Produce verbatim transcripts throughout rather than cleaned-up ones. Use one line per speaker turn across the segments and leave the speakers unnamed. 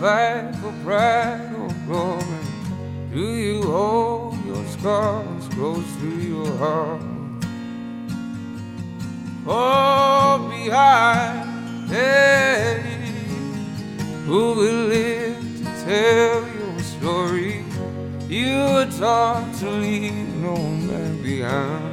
fight for pride or glory? Do you hold your scars close to your heart? Fall behind, hey, who will live to tell your story? You were taught to leave no man behind.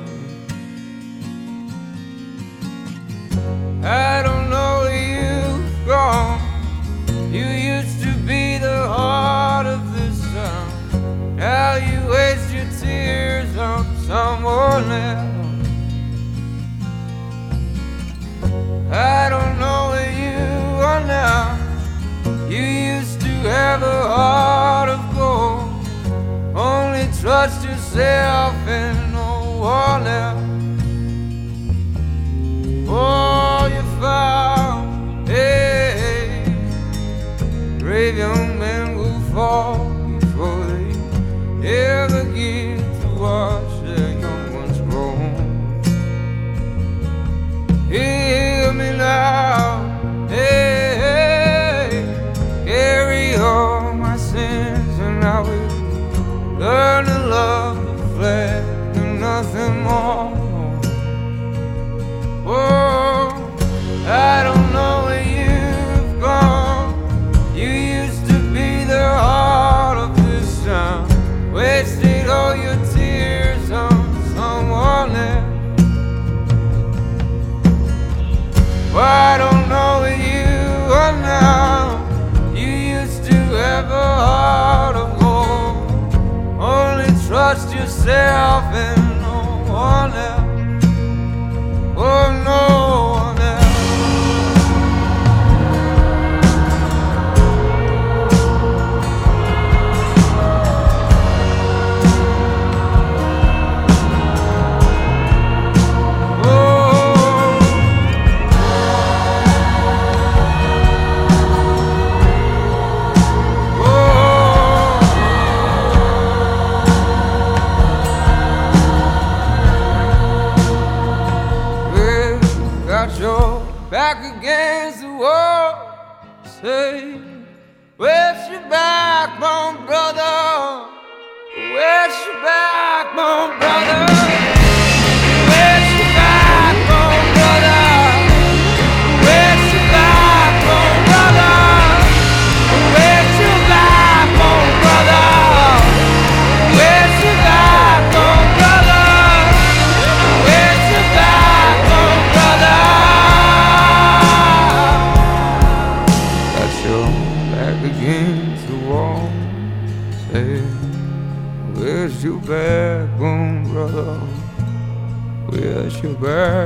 I don't know where you've gone. You used to be the heart of this town. Now you waste your tears on someone else. I don't know where you are now. You used to have a heart of gold. Only trust yourself and no one else. Oh, you found, hey, brave young men will fall before they ever get to watch their young ones grow. Hear me now, hey, hey, carry all my sins and I will learn to love the flesh and nothing more. Oh, I don't know where you've gone. You used to be the heart of this town. Wasted all your tears on someone else. Well, I don't know where you are now. You used to have a heart of gold. Only trust yourself and no one else. Oh, no one else. Oh, got your back against the wall. Say, where's your backbone, brother? Where's your backbone, brother? Where's your backbone, brother? Where's your backbone, brother? Where's your backbone, brother? Where's your backbone, brother? Where's your backbone, brother? Got your back against the wall. Say, where's your backbone, brother? Where's your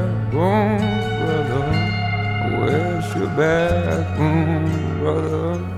backbone, brother? Where's your backbone, brother?